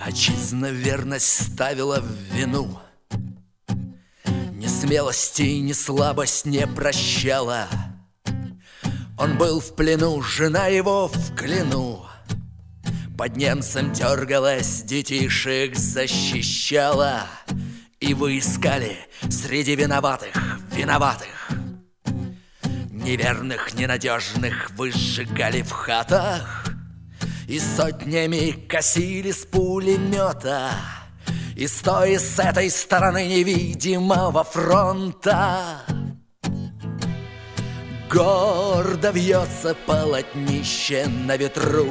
Отчизна верность ставила в вину, ни смелости, ни слабость не прощала. Он был в плену, жена его в плену. Под немцем дергалась, детишек защищала. И вы искали среди виноватых, неверных, ненадежных вы сжигали в хатах. И сотнями косили с пулемета, и с той, и с этой стороны невидимого фронта. Гордо вьется полотнище на ветру,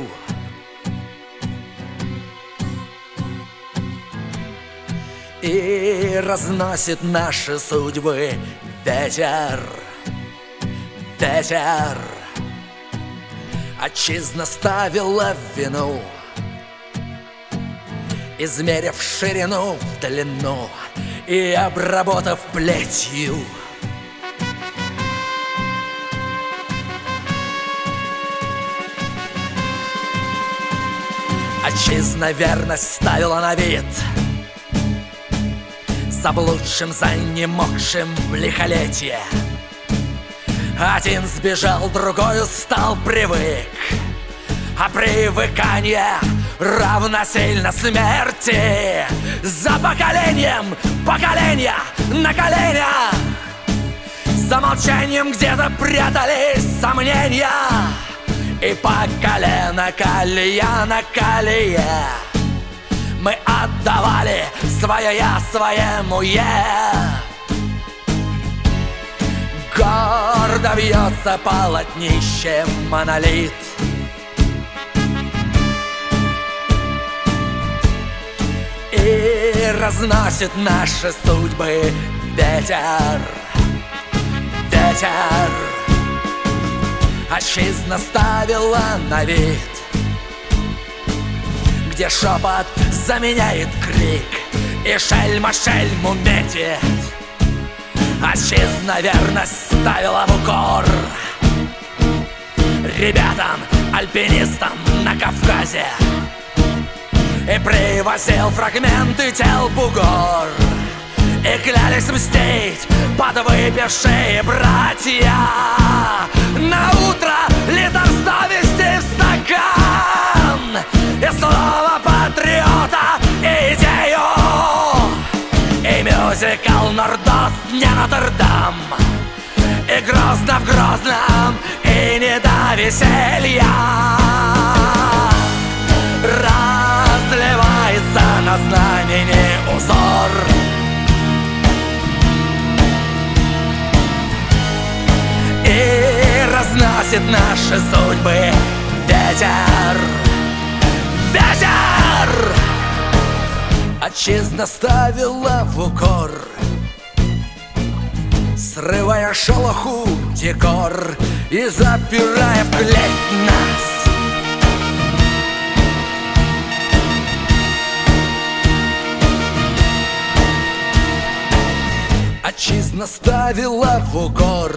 и разносит наши судьбы ветер, ветер. Отчизна ставила в вину, измерив ширину в длину и обработав плетью. Отчизна верность ставила на вид, заблудшим, занемогшим в лихолетье. Один сбежал, другой устал, привык, а привыкание равносильно смерти. За поколением поколения на коленях, за молчанием где-то прятались сомнения. И по колено колея на колее мы отдавали свое я своему «я». Гордо вьется полотнище монолит, и разносит наши судьбы ветер, ветер. Отчизна ставила на вид, где шепот заменяет крик, и шельма шельму метит. Отчизна верность ставила в укор ребятам, альпинистам на Кавказе, и привозил фрагменты тел бугор, и клялись мстить подвыпившие братья. На утро литр совести в стакан, и слово патриота, и идею, и мюзикл «Нордост» не Нотр-Дам, и грозно в Грозном, и не до веселья. Разливается на знамени узор, и разносит наши судьбы ветер, ветер. Отчизна ставила в укор, срывая шелуху декор и запирая в клеть нас. Отчизна ставила в укор,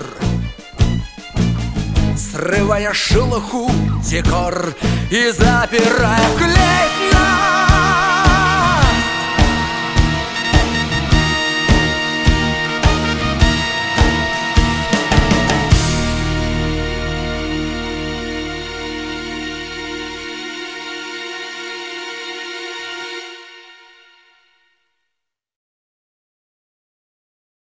срывая шелуху декор и запирая в клеть нас.